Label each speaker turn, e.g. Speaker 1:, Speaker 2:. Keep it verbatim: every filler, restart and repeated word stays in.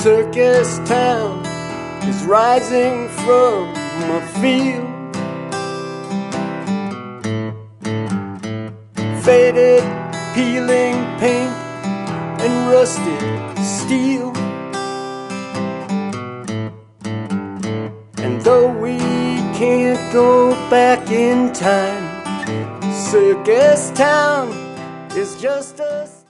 Speaker 1: Circus town is rising from a field. Faded, peeling paint and rusted steel. And though we can't go back in time, Circus town is just a